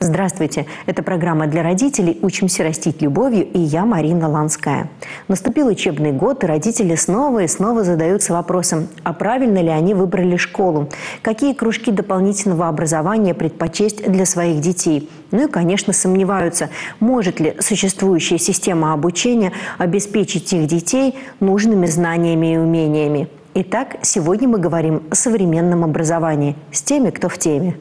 Здравствуйте! Это программа для родителей «Учимся растить любовью» и я, Марина Ланская. Наступил учебный год, и родители снова и снова задаются вопросом, а правильно ли они выбрали школу, какие кружки дополнительного образования предпочесть для своих детей. Ну и, конечно, сомневаются, может ли существующая система обучения обеспечить их детей нужными знаниями и умениями. Итак, сегодня мы говорим о современном образовании с теми, кто в теме.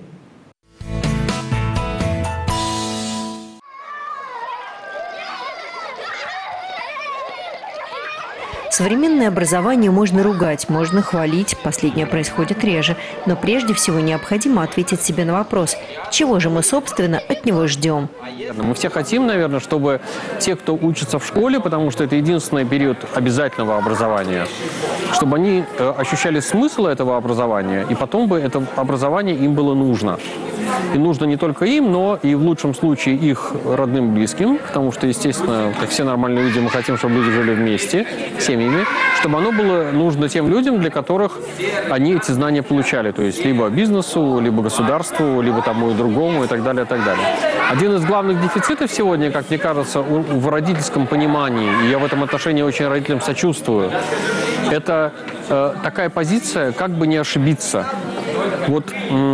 Современное образование можно ругать, можно хвалить, последнее происходит реже. Но прежде всего необходимо ответить себе на вопрос, чего же мы, собственно, от него ждем. Мы все хотим, наверное, чтобы те, кто учится в школе, потому что это единственный период обязательного образования, чтобы они ощущали смысл этого образования, и потом бы это образование им было нужно. И нужно не только им, но и в лучшем случае их родным, близким, потому что, естественно, как все нормальные люди, мы хотим, чтобы люди жили вместе, семьями, чтобы оно было нужно тем людям, для которых они эти знания получали, то есть либо бизнесу, либо государству, либо тому и другому, и так далее, и так далее. Один из главных дефицитов сегодня, как мне кажется, в родительском понимании, и я в этом отношении очень родителям сочувствую, это такая позиция, как бы не ошибиться. Вот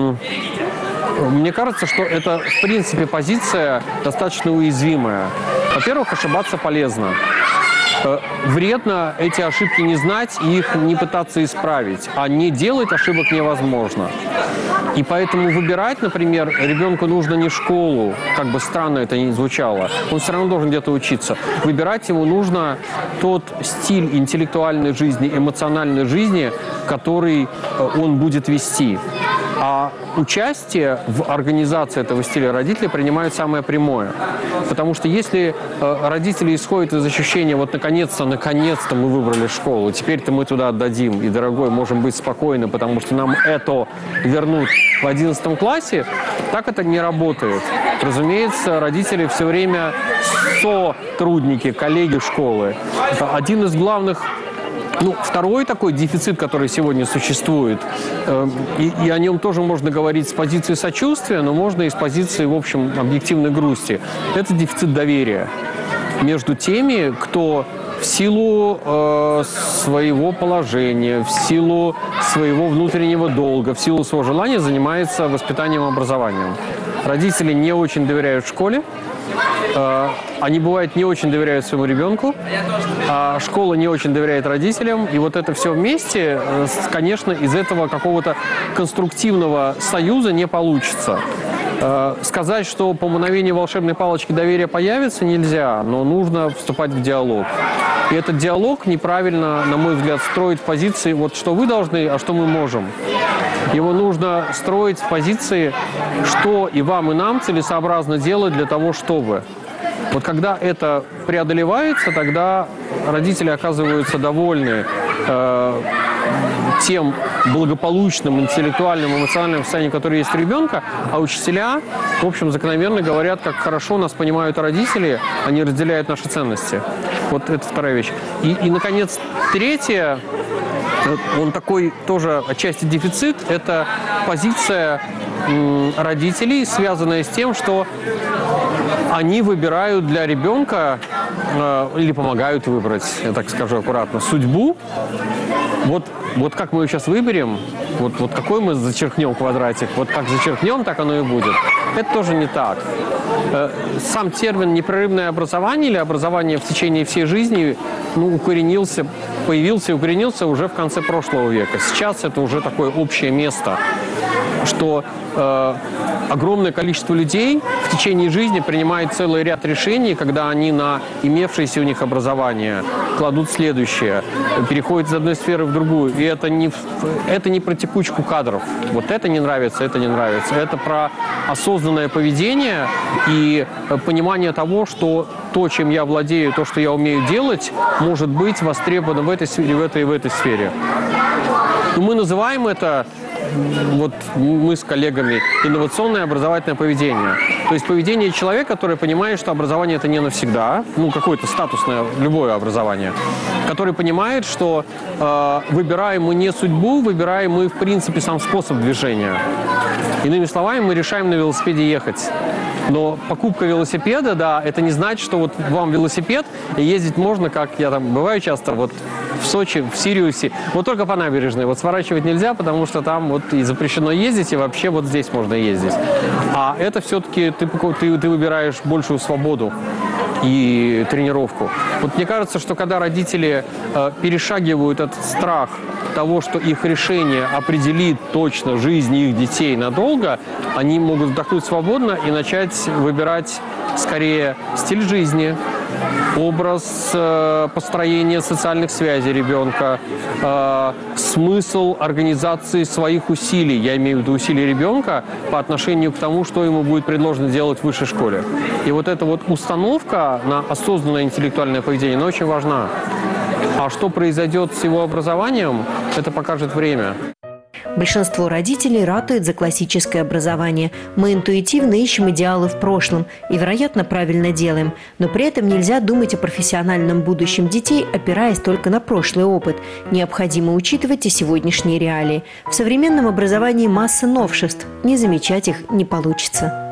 мне кажется, что это, в принципе, позиция достаточно уязвимая. Во-первых, ошибаться полезно. Вредно эти ошибки не знать и их не пытаться исправить. А не делать ошибок невозможно. И поэтому выбирать, например, ребенку нужно не школу, как бы странно это ни звучало, он все равно должен где-то учиться. Выбирать ему нужно тот стиль интеллектуальной жизни, эмоциональной жизни, который он будет вести. А участие в организации этого стиля родители принимают самое прямое. Потому что если родители исходят из ощущения, вот наконец-то мы выбрали школу, теперь-то мы туда отдадим, и, дорогой, можем быть спокойны, потому что нам это вернут в 11 классе, так это не работает. Разумеется, родители все время сотрудники, коллеги школы. Это один из главных. Второй такой дефицит, который сегодня существует, и о нем тоже можно говорить с позиции сочувствия, но можно и с позиции, в общем, объективной грусти. Это дефицит доверия между теми, кто в силу своего положения, в силу своего внутреннего долга, в силу своего желания занимается воспитанием и образованием. Родители не очень доверяют школе. Они, бывает, не очень доверяют своему ребенку, а школа не очень доверяет родителям. И вот это все вместе, конечно, из этого какого-то конструктивного союза не получится. Сказать, что по мановению волшебной палочки доверие появится, нельзя, но нужно вступать в диалог. И этот диалог неправильно, на мой взгляд, строить в позиции вот что вы должны, а что мы можем. Его нужно строить в позиции, что и вам, и нам целесообразно делать для того, чтобы. Вот когда это преодолевается, тогда родители оказываются довольны тем благополучным интеллектуальным, эмоциональным состоянием, которое есть у ребенка, а учителя, в общем, закономерно говорят, как хорошо нас понимают родители, они разделяют наши ценности. Вот это вторая вещь. И наконец, третье, он такой тоже отчасти дефицит, это позиция родителей, связанная с тем, что они выбирают для ребенка, или помогают выбрать, я так скажу аккуратно, судьбу. Вот как мы ее сейчас выберем, вот какой мы зачеркнем квадратик, вот как зачеркнем, так оно и будет. Это тоже не так. Сам термин «непрерывное образование» или «образование в течение всей жизни» появился и укоренился уже в конце прошлого века. Сейчас это уже такое общее место, что огромное количество людей в течение жизни принимает целый ряд решений, когда они на имевшееся у них образование кладут следующее, переходят из одной сферы в другую. И это не про текучку кадров. Вот это не нравится, это не нравится. Это про осознанное поведение и понимание того, что то, чем я владею, то, что я умею делать, может быть востребовано в этой сфере, в этой сфере. Но мы называем это, вот мы с коллегами, инновационное образовательное поведение. То есть поведение человека, который понимает, что образование это не навсегда, какое-то статусное, любое образование, который понимает, что выбираем мы не судьбу, выбираем мы, в принципе, сам способ движения. Иными словами, мы решаем на велосипеде ехать. Но покупка велосипеда, да, это не значит, что вот вам велосипед, и ездить можно, как я там бываю часто, вот в Сочи, в Сириусе, вот только по набережной. Вот сворачивать нельзя, потому что там вот и запрещено ездить, и вообще вот здесь можно ездить. А это все-таки ты выбираешь большую свободу и тренировку. Вот мне кажется, что когда родители перешагивают этот страх того, что их решение определит точно жизнь их детей надолго, они могут вдохнуть свободно и начать выбирать скорее стиль жизни, образ построения социальных связей ребенка, смысл организации своих усилий, я имею в виду усилий ребенка по отношению к тому, что ему будет предложено делать в высшей школе. И вот эта вот установка на осознанное интеллектуальное поведение, она очень важна. А что произойдет с его образованием, это покажет время. Большинство родителей ратует за классическое образование. Мы интуитивно ищем идеалы в прошлом и, вероятно, правильно делаем. Но при этом нельзя думать о профессиональном будущем детей, опираясь только на прошлый опыт. Необходимо учитывать и сегодняшние реалии. В современном образовании масса новшеств. Не замечать их не получится.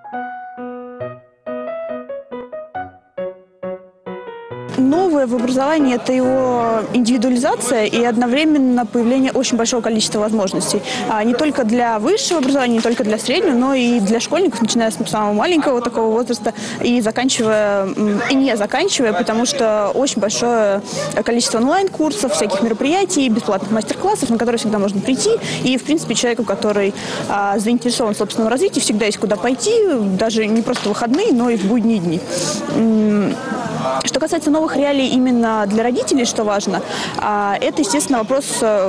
Новое в образовании – это его индивидуализация и одновременно появление очень большого количества возможностей. Не только для высшего образования, не только для среднего, но и для школьников, начиная с самого маленького такого возраста и заканчивая, и не заканчивая, потому что очень большое количество онлайн-курсов, всяких мероприятий, бесплатных мастер-классов, на которые всегда можно прийти. И, в принципе, человеку, который заинтересован в собственном развитии, всегда есть куда пойти, даже не просто в выходные, но и в будние дни. Что касается новых реалий именно для родителей, что важно, это, естественно, вопрос,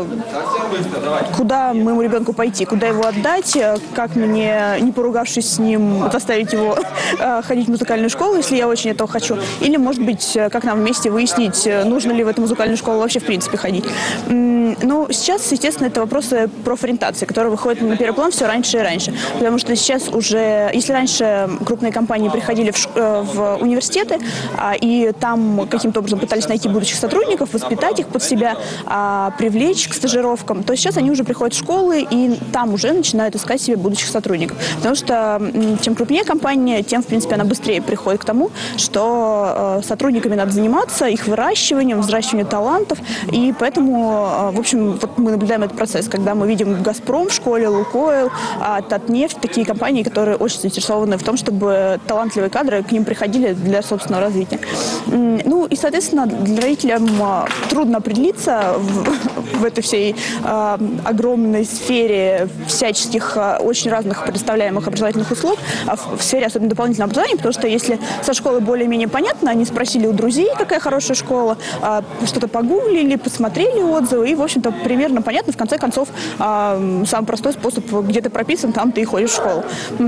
куда моему ребенку пойти, куда его отдать, как мне, не поругавшись с ним, заставить его ходить в музыкальную школу, если я очень этого хочу. Или, может быть, как нам вместе выяснить, нужно ли в эту музыкальную школу вообще, в принципе, ходить. Но сейчас, естественно, это вопросы профориентации, которые выходят на первый план все раньше и раньше. Потому что сейчас уже, если раньше крупные компании приходили в университеты, и там каким-то образом пытались найти будущих сотрудников, воспитать их под себя, привлечь к стажировкам, то сейчас они уже приходят в школы и там уже начинают искать себе будущих сотрудников. Потому что чем крупнее компания, тем, в принципе, она быстрее приходит к тому, что сотрудниками надо заниматься, их выращиванием, взращиванием талантов. И поэтому, в общем, вот мы наблюдаем этот процесс, когда мы видим «Газпром» в школе, «Лукойл», «Татнефть», такие компании, которые очень заинтересованы в том, чтобы талантливые кадры к ним приходили для собственного развития. Ну и, соответственно, для родителям трудно определиться в этой всей огромной сфере всяческих очень разных предоставляемых образовательных услуг, в сфере особенно дополнительного образования, потому что если со школы более-менее понятно, они спросили у друзей, какая хорошая школа, что-то погуглили, посмотрели отзывы, и, в общем-то, примерно понятно, в конце концов, самый простой способ, где ты прописан, там ты и ходишь в школу.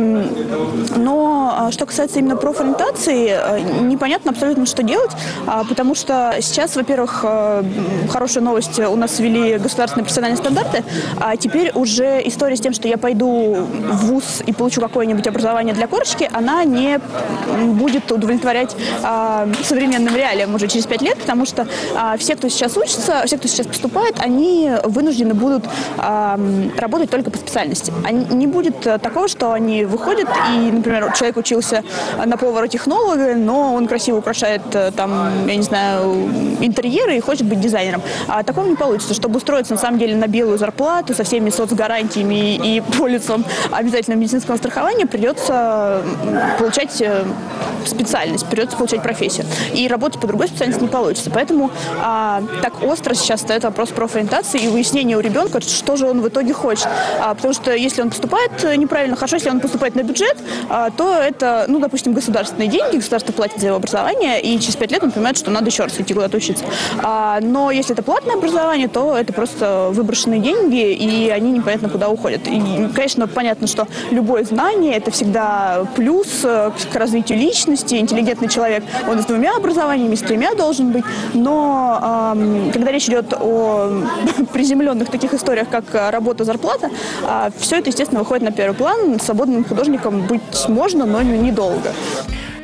Но что касается именно профориентации, непонятно абсолютно, что делать, потому что сейчас, во-первых, хорошая новость, у нас ввели государственные профессиональные стандарты, а теперь уже история с тем, что я пойду в вуз и получу какое-нибудь образование для корочки, она не будет удовлетворять современным реалиям уже через 5 лет, потому что все, кто сейчас учится, все, кто сейчас поступает, они вынуждены будут работать только по специальности. Не будет такого, что они выходят и, например, человек учился на повара-технолога, но он красиво украшает там, я не знаю, интерьеры и хочет быть дизайнером. А такого не получится. Чтобы устроиться, на самом деле, на белую зарплату со всеми соцгарантиями и полисом обязательного медицинского страхования, придется получать специальность, придется получать профессию. И работать по другой специальности не получится. Поэтому так остро сейчас стоит вопрос профориентации и выяснения у ребенка, что же он в итоге хочет. Потому что если он поступает неправильно, хорошо, если он поступает на бюджет, то это, ну, допустим, государственные деньги, государство платит за его образование, и через 5 лет он понимает, что надо еще раз идти куда-то учиться. Но если это платное образование, то это просто выброшенные деньги, и они непонятно куда уходят. И, конечно, понятно, что любое знание – это всегда плюс к развитию личности. Интеллигентный человек, он с 2 образованиями, с 3 должен быть. Но когда речь идет о приземленных таких историях, как работа, зарплата, все это, естественно, выходит на первый план. Свободным художником быть можно, но недолго.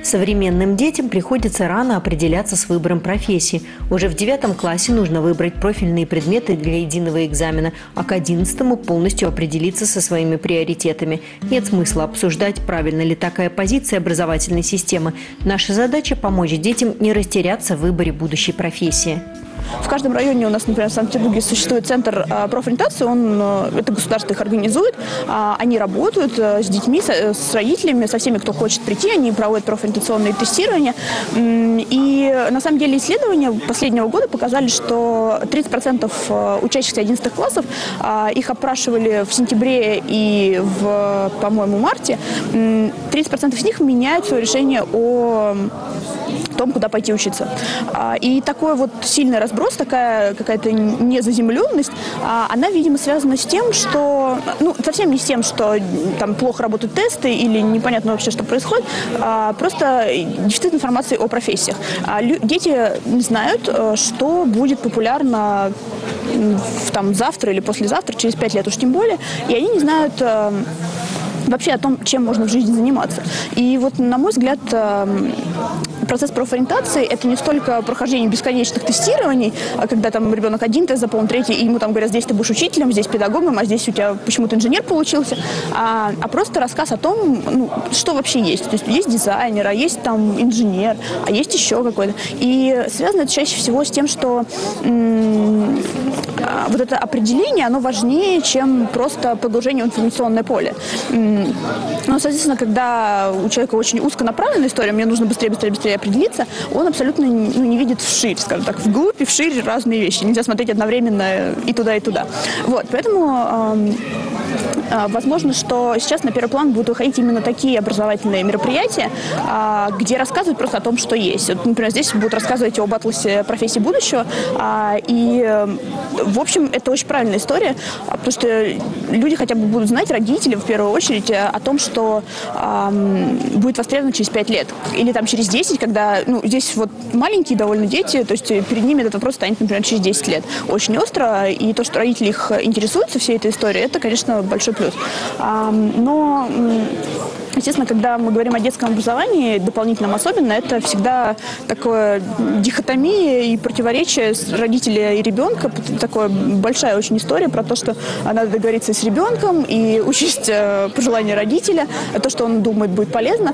Современным детям приходится рано определяться с выбором профессии. Уже в 9 классе нужно выбрать профильные предметы для единого экзамена, а к 11-му полностью определиться со своими приоритетами. Нет смысла обсуждать, правильно ли такая позиция образовательной системы. Наша задача – помочь детям не растеряться в выборе будущей профессии. В каждом районе у нас, например, в Санкт-Петербурге существует центр профориентации, это государство их организует, они работают с детьми, с родителями, со всеми, кто хочет прийти, они проводят профориентационные тестирования. И на самом деле исследования последнего года показали, что 30% учащихся 11 классов, их опрашивали в сентябре и в, по-моему, марте, 30% из них меняют свое решение о том, куда пойти учиться. И такой вот сильный разброс, такая какая-то незаземленность, она, видимо, связана с тем, что, совсем не с тем, что там плохо работают тесты или непонятно вообще, что происходит, просто дефицит информации о профессиях. Дети не знают, что будет популярно там завтра или послезавтра, через 5 лет уж тем более, и они не знают вообще о том, чем можно в жизни заниматься. И вот, на мой взгляд, процесс профориентации – это не столько прохождение бесконечных тестирований, когда там ребенок один тест заполнил, третий, и ему там говорят, здесь ты будешь учителем, здесь педагогом, а здесь у тебя почему-то инженер получился, а просто рассказ о том, что вообще есть. То есть есть дизайнер, а есть там инженер, а есть еще какой-то. И связано это чаще всего с тем, что вот это определение, оно важнее, чем просто погружение в информационное поле. Соответственно, когда у человека очень узконаправленная история, мне нужно быстрее определиться, он абсолютно не видит вширь, скажем так, вглубь и вширь разные вещи. Нельзя смотреть одновременно и туда, и туда. Вот, поэтому возможно, что сейчас на первый план будут выходить именно такие образовательные мероприятия, где рассказывают просто о том, что есть. Вот, например, здесь будут рассказывать об атласе профессий будущего. И, в общем, это очень правильная история, потому что люди хотя бы будут знать, родители в первую очередь, о том, что будет востребовано через 5 лет. Или там через 10, когда, здесь вот маленькие довольно дети, то есть перед ними этот вопрос станет, например, через 10 лет. Очень остро, и то, что родители их интересуются всей этой историей, это, конечно, большой плюс. Но, естественно, когда мы говорим о детском образовании, дополнительном особенно, это всегда такое дихотомия и противоречие родителя и ребенка. Такая большая очень история про то, что надо договориться с ребенком и учесть пожелания родителя, то, что он думает, будет полезно.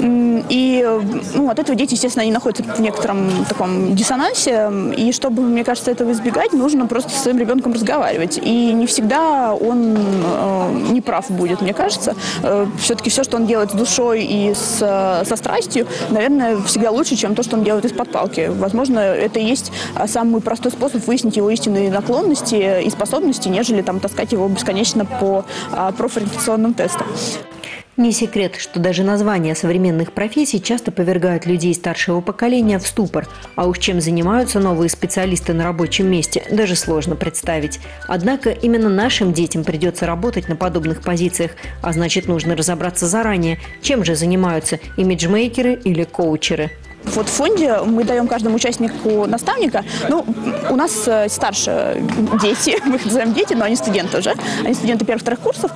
И от этого дети, естественно, они находятся в некотором таком диссонансе. И чтобы, мне кажется, этого избегать, нужно просто со своим ребенком разговаривать. И не всегда он не прав будет, мне кажется. Все-таки все, что он делает с душой и со страстью, наверное, всегда лучше, чем то, что он делает из-под палки. Возможно, это и есть самый простой способ выяснить его истинные наклонности и способности, нежели там таскать его бесконечно по профориентационным тестам. Не секрет, что даже названия современных профессий часто повергают людей старшего поколения в ступор. А уж чем занимаются новые специалисты на рабочем месте, даже сложно представить. Однако именно нашим детям придется работать на подобных позициях, а значит, нужно разобраться заранее, чем же занимаются имиджмейкеры или коучеры. Вот в фонде мы даем каждому участнику наставника. У нас старше дети, мы их называем дети, но они студенты уже. Они студенты первых-вторых курсов.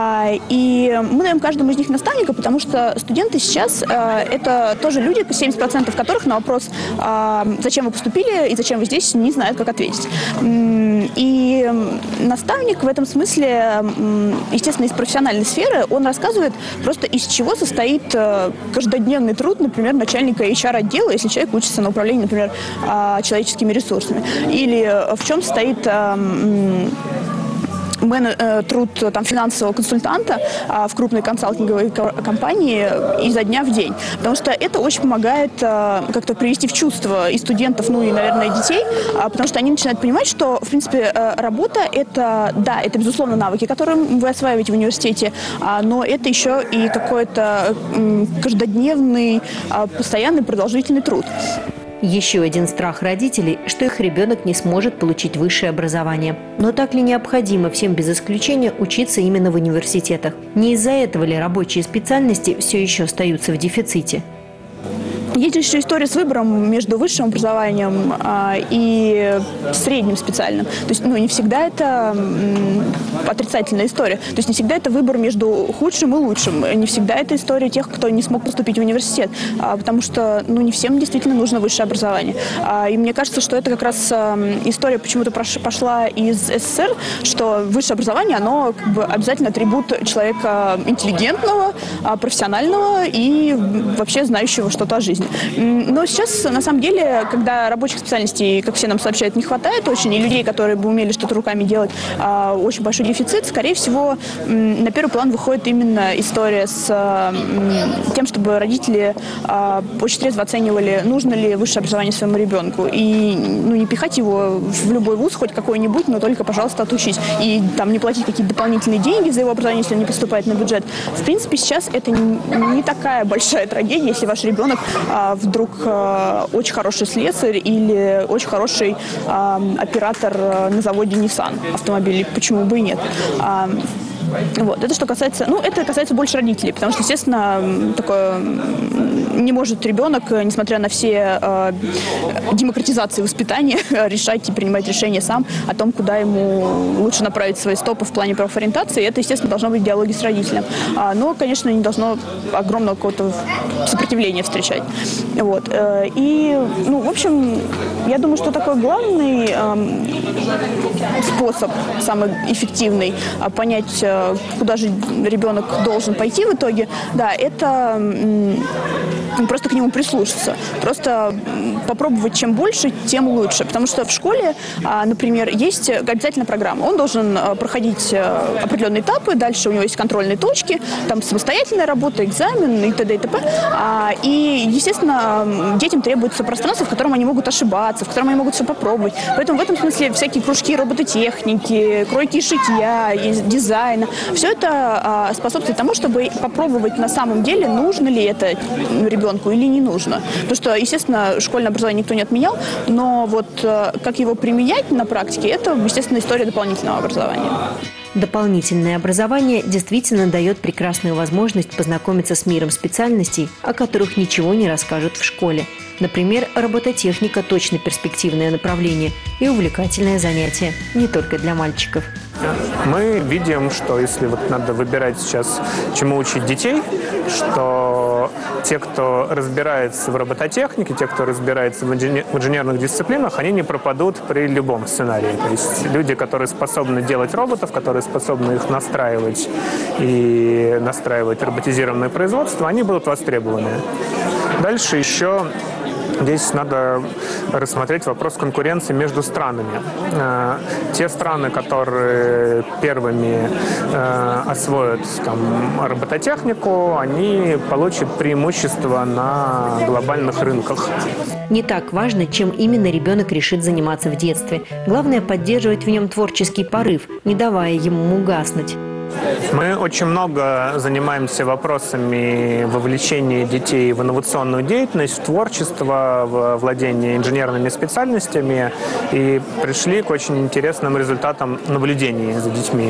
И мы даем каждому из них наставника, потому что студенты сейчас это тоже люди, 70% которых на вопрос, зачем вы поступили и зачем вы здесь, не знают, как ответить. И наставник в этом смысле, естественно, из профессиональной сферы, он рассказывает просто, из чего состоит каждодневный труд, например, начальника HR-отдела, если человек учится на управлении, например, человеческими ресурсами. Или в чем состоит труд финансового консультанта в крупной консалтинговой компании изо дня в день. Потому что это очень помогает как-то привести в чувство и студентов, и, наверное, и детей, потому что они начинают понимать, что, в принципе, работа – это, да, это, безусловно, навыки, которые вы осваиваете в университете, но это еще и какой-то каждодневный, постоянный, продолжительный труд. Еще один страх родителей, что их ребенок не сможет получить высшее образование. Но так ли необходимо всем без исключения учиться именно в университетах? Не из-за этого ли рабочие специальности все еще остаются в дефиците? Есть еще история с выбором между высшим образованием и средним специальным. То есть, не всегда это отрицательная история. То есть не всегда это выбор между худшим и лучшим. Не всегда это история тех, кто не смог поступить в университет. Потому что, не всем действительно нужно высшее образование. И мне кажется, что это как раз история почему-то пошла из СССР, что высшее образование, оно обязательно атрибут человека интеллигентного, профессионального и вообще знающего что-то о жизни. Но сейчас, на самом деле, когда рабочих специальностей, как все нам сообщают, не хватает очень, и людей, которые бы умели что-то руками делать, очень большой дефицит, скорее всего, на первый план выходит именно история с тем, чтобы родители очень трезво оценивали, нужно ли высшее образование своему ребенку. И не пихать его в любой вуз, хоть какой-нибудь, но только, пожалуйста, отучись. И там не платить какие-то дополнительные деньги за его образование, если он не поступает на бюджет. В принципе, сейчас это не такая большая трагедия, если ваш ребенок вдруг очень хороший слесарь или очень хороший оператор на заводе Nissan автомобилей. Почему бы и нет? Вот. Это что касается, это касается больше родителей, потому что, естественно, такое не может ребенок, несмотря на все демократизации воспитания, решать и принимать решения сам о том, куда ему лучше направить свои стопы в плане профориентации. Это, естественно, должно быть в диалоге с родителем. Но, конечно, не должно огромного какого-то сопротивления встречать. Вот. И, в общем, я думаю, что такой главный способ, самый эффективный, понять, куда же ребенок должен пойти в итоге, да, это просто к нему прислушаться. Просто попробовать чем больше, тем лучше. Потому что в школе, например, есть обязательно программа. Он должен проходить определенные этапы, дальше у него есть контрольные точки, там самостоятельная работа, экзамен и т.д. и т.п. И, естественно, детям требуется пространство, в котором они могут ошибаться, в котором они могут все попробовать. Поэтому в этом смысле всякие кружки робототехники, кройки и шитья, дизайна, все это способствует тому, чтобы попробовать на самом деле, нужно ли это ребенку или не нужно. Потому что, естественно, школьное образование никто не отменял, но вот как его применять на практике, это, естественно, история дополнительного образования. Дополнительное образование действительно дает прекрасную возможность познакомиться с миром специальностей, о которых ничего не расскажут в школе. Например, робототехника – точно перспективное направление и увлекательное занятие, не только для мальчиков. Мы видим, что если надо выбирать сейчас, чему учить детей, что те, кто разбирается в робототехнике, те, кто разбирается в инженерных дисциплинах, они не пропадут при любом сценарии. То есть люди, которые способны делать роботов, которые способны их настраивать и настраивать роботизированное производство, они будут востребованы. Дальше еще здесь надо рассмотреть вопрос конкуренции между странами. Те страны, которые первыми освоят робототехнику, они получат преимущество на глобальных рынках. Не так важно, чем именно ребенок решит заниматься в детстве. Главное – поддерживать в нем творческий порыв, не давая ему угаснуть. Мы очень много занимаемся вопросами вовлечения детей в инновационную деятельность, в творчество, в владение инженерными специальностями и пришли к очень интересным результатам наблюдений за детьми.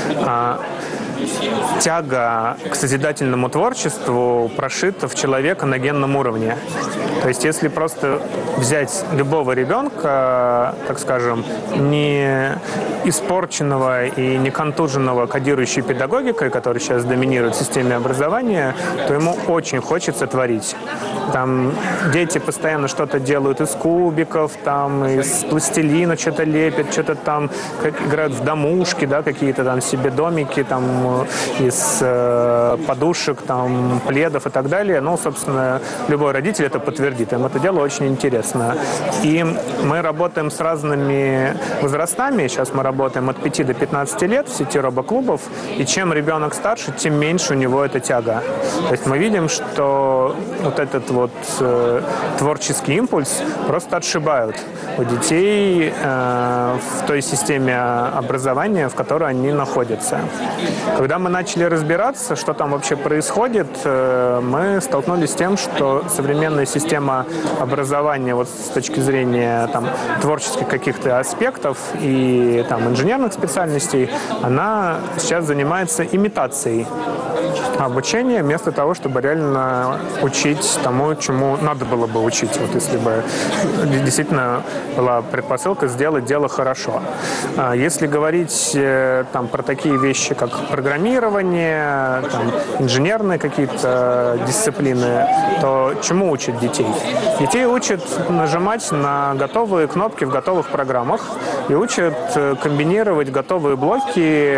Тяга к созидательному творчеству прошита в человека на генном уровне. То есть если просто взять любого ребенка, так скажем, не испорченного и не контуженного кодирующей педагогикой, которая сейчас доминирует в системе образования, то ему очень хочется творить. Там дети постоянно что-то делают из кубиков, там из пластилина что-то лепят, что-то там играют в домушки, да, какие-то там себе домики, там из подушек, там пледов и так далее. Ну, собственно, любой родитель это подтвердит. Им это дело очень интересно. И мы работаем с разными возрастами. Сейчас мы работаем от 5 до 15 лет в сети робоклубов. И чем ребенок старше, тем меньше у него эта тяга. То есть мы видим, что вот этот творческий импульс просто отшибают у детей в той системе образования, в которой они находятся. Когда мы начали разбираться, что там вообще происходит, мы столкнулись с тем, что современная система образования с точки зрения творческих каких-то аспектов и инженерных специальностей, она сейчас занимается имитацией обучение, вместо того, чтобы реально учить тому, чему надо было бы учить. Вот если бы действительно была предпосылка сделать дело хорошо. Если говорить там, про такие вещи, как программирование, там, инженерные какие-то дисциплины, то чему учат детей? Детей учат нажимать на готовые кнопки в готовых программах и учат комбинировать готовые блоки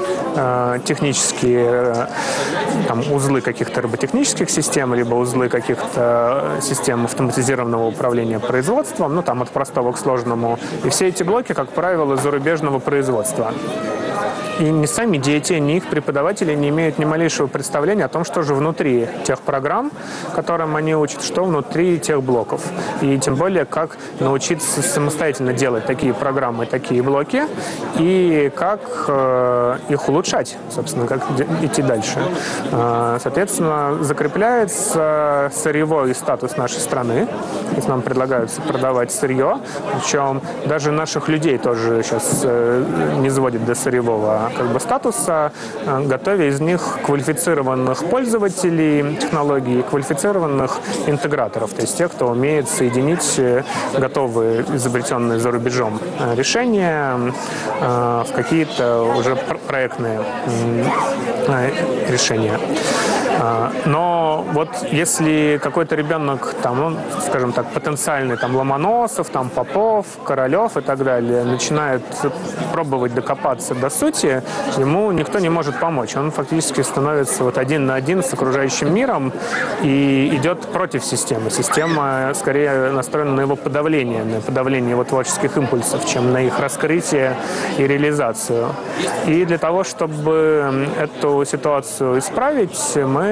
технические, там, узлы каких-то роботехнических систем, либо узлы каких-то систем автоматизированного управления производством, ну, там, от простого к сложному. И все эти блоки, как правило, зарубежного производства. И ни сами дети, ни их преподаватели не имеют ни малейшего представления о том, что же внутри тех программ, которым они учат, что внутри тех блоков. И тем более, как научиться самостоятельно делать такие программы, такие блоки, и как их улучшать, собственно, как идти дальше. Соответственно, закрепляется сырьевой статус нашей страны. То есть нам предлагают продавать сырье, причем даже наших людей тоже сейчас не сводит до сырьевого как бы статуса, готовя из них квалифицированных пользователей технологий, квалифицированных интеграторов, то есть тех, кто умеет соединить готовые, изобретенные за рубежом решения в какие-то уже проектные решения. Но вот если какой-то ребенок, там, ну, скажем так, потенциальный, там, Ломоносов, там, Попов, Королев и так далее, начинает пробовать докопаться до сути, ему никто не может помочь. Он фактически становится вот один на один с окружающим миром и идет против системы. Система скорее настроена на его подавление его творческих импульсов, чем на их раскрытие и реализацию. И для того, чтобы эту ситуацию исправить, мы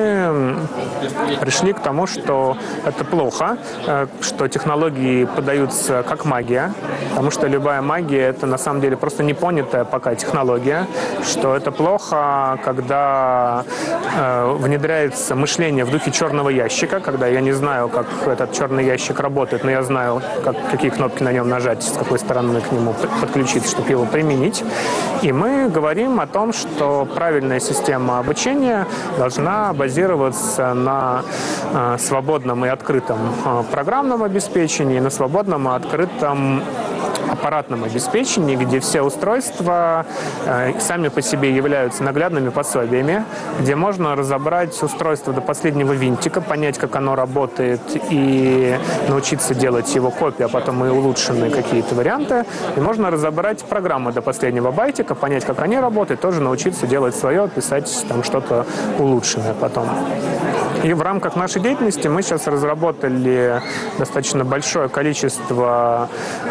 пришли к тому, что это плохо, что технологии подаются как магия, потому что любая магия – это на самом деле просто непонятая пока технология, что это плохо, когда внедряется мышление в духе черного ящика, когда я не знаю, как этот черный ящик работает, но я знаю, какие кнопки на нем нажать, с какой стороны к нему подключиться, чтобы его применить. И мы говорим о том, что правильная система обучения должна базироваться на свободном и открытом программном обеспечении, на свободном и открытом аппаратном обеспечении, где все устройства сами по себе являются наглядными пособиями, где можно разобрать устройство до последнего винтика, понять, как оно работает, и научиться делать его копии, а потом и улучшенные какие-то варианты. И можно разобрать программы до последнего байтика, понять, как они работают, тоже научиться делать свое, писать там что-то улучшенное потом. И в рамках нашей деятельности мы сейчас разработали достаточно большое количество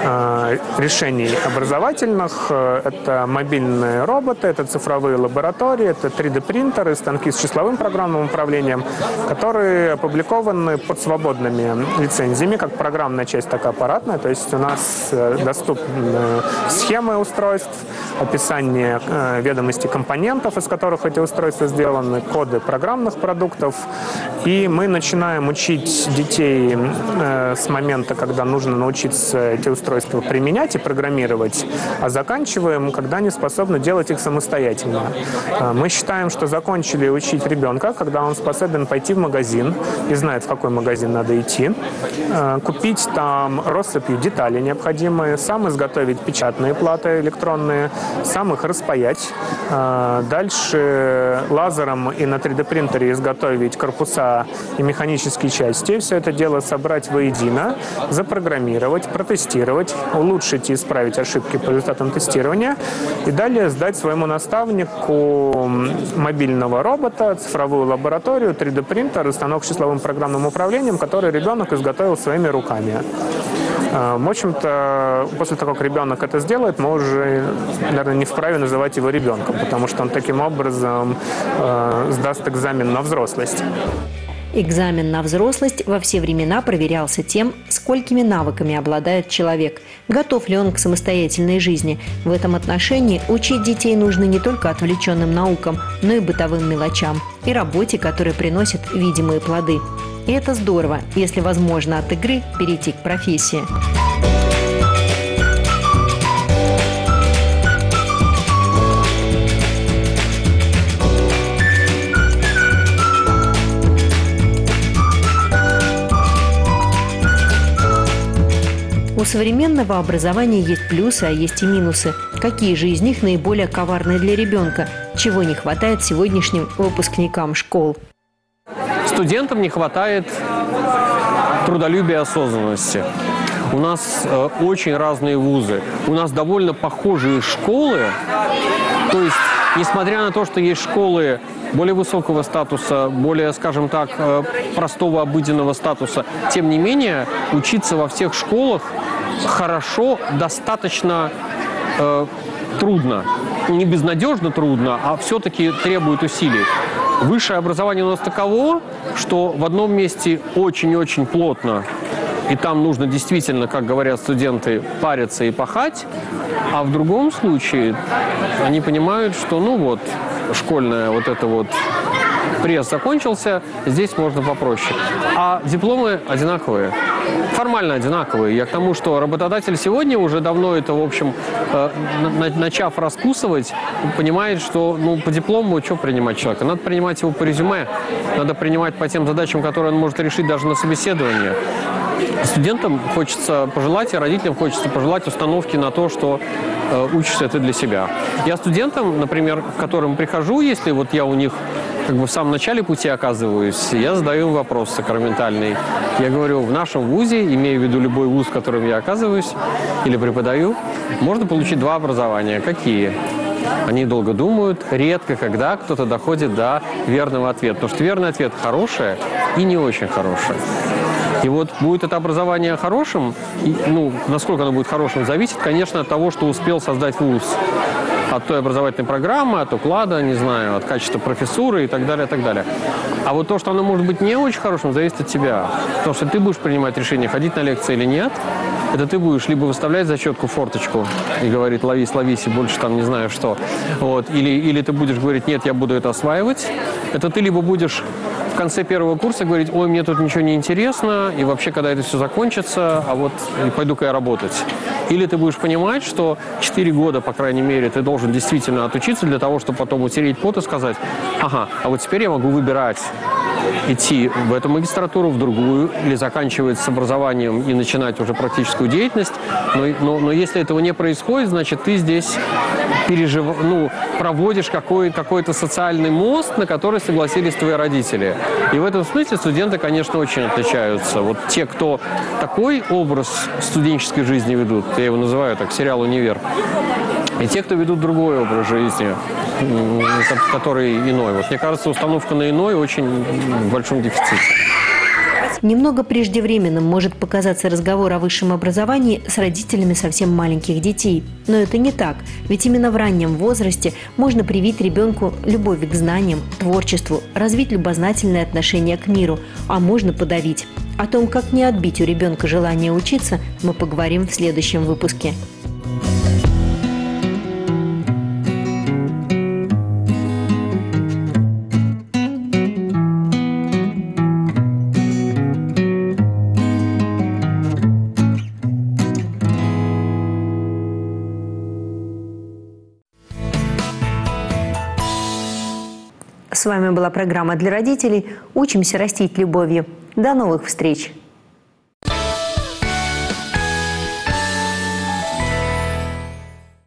решений образовательных. Это мобильные роботы, это цифровые лаборатории, это 3D-принтеры, станки с числовым программным управлением, которые опубликованы под свободными лицензиями, как программная часть, так и аппаратная. То есть у нас доступны схемы устройств, описание ведомостей компонентов, из которых эти устройства сделаны, коды программных продуктов. И мы начинаем учить детей с момента, когда нужно научиться эти устройства применять и программировать, а заканчиваем, когда они способны делать их самостоятельно. Мы считаем, что закончили учить ребенка, когда он способен пойти в магазин и знает, в какой магазин надо идти, купить там россыпью детали необходимые, сам изготовить печатные платы электронные, сам их распаять, дальше лазером и на 3D-принтере изготовить корпуса и механические части, все это дело собрать воедино, запрограммировать, протестировать, улучшить и исправить ошибки по результатам тестирования и далее сдать своему наставнику мобильного робота, цифровую лабораторию, 3D-принтер и станок с числовым программным управлением, который ребенок изготовил своими руками. В общем-то, после того, как ребенок это сделает, мы уже, наверное, не вправе называть его ребенком, потому что он таким образом сдаст экзамен на взрослость. Экзамен на взрослость во все времена проверялся тем, сколькими навыками обладает человек, готов ли он к самостоятельной жизни. В этом отношении учить детей нужно не только отвлеченным наукам, но и бытовым мелочам, и работе, которая приносит видимые плоды. И это здорово, если возможно от игры перейти к профессии. У современного образования есть плюсы, а есть и минусы. Какие же из них наиболее коварные для ребенка? Чего не хватает сегодняшним выпускникам школ? Студентам не хватает трудолюбия и осознанности. У нас очень разные вузы. У нас довольно похожие школы. То есть, несмотря на то, что есть школы более высокого статуса, более, скажем так, простого обыденного статуса, тем не менее, учиться во всех школах хорошо достаточно трудно. Не безнадежно трудно, а все-таки требует усилий. Высшее образование у нас таково, что в одном месте очень-очень плотно, и там нужно действительно, как говорят студенты, париться и пахать, а в другом случае они понимают, что, ну вот, школьная вот эта вот пресс закончился, здесь можно попроще. А дипломы одинаковые, формально одинаковые. Я к тому, что работодатель сегодня уже давно это, в общем, начав раскусывать, понимает, что ну, по диплому что принимать человека? Надо принимать его по резюме, надо принимать по тем задачам, которые он может решить даже на собеседовании. Студентам хочется пожелать, и родителям хочется пожелать установки на то, что учишься ты для себя. Я студентам, например, к которым прихожу, если вот я у них как бы в самом начале пути оказываюсь, я задаю им вопрос сакраментальный. Я говорю, в нашем вузе, имея в виду любой вуз, в котором я оказываюсь или преподаю, можно получить 2 образования. Какие? Они долго думают, редко когда кто-то доходит до верного ответа. Потому что верный ответ хорошее и не очень хорошее. И вот будет это образование хорошим, и, ну, насколько оно будет хорошим, зависит, конечно, от того, что успел создать вуз. От той образовательной программы, от уклада, не знаю, от качества профессуры и так далее, и так далее. А вот то, что оно может быть не очень хорошим, зависит от тебя. Потому что ты будешь принимать решение, ходить на лекции или нет. Это ты будешь либо выставлять зачетку, форточку и говорить, ловись, ловись, и больше там не знаю что. Вот. Или ты будешь говорить, нет, я буду это осваивать. Это ты либо будешь в конце первого курса говорить, ой, мне тут ничего не интересно, и вообще, когда это все закончится, а вот пойду-ка я работать. Или ты будешь понимать, что 4 года, по крайней мере, ты должен действительно отучиться для того, чтобы потом утереть пот и сказать, ага, а вот теперь я могу выбирать, идти в эту магистратуру, в другую, или заканчивать с образованием и начинать уже практическую деятельность. Но если этого не происходит, значит, ты здесь проводишь какой-то социальный мост, на который согласились твои родители. И в этом смысле студенты, конечно, очень отличаются. Вот те, кто такой образ студенческой жизни ведут, я его называю так, сериал «Универ», и те, кто ведут другой образ жизни, который иной. Вот, мне кажется, установка на иной очень в большом дефиците. Немного преждевременным может показаться разговор о высшем образовании с родителями совсем маленьких детей. Но это не так, ведь именно в раннем возрасте можно привить ребенку любовь к знаниям, творчеству, развить любознательное отношение к миру, а можно подавить. О том, как не отбить у ребенка желание учиться, мы поговорим в следующем выпуске. С вами была программа для родителей «Учимся растить любовью». До новых встреч!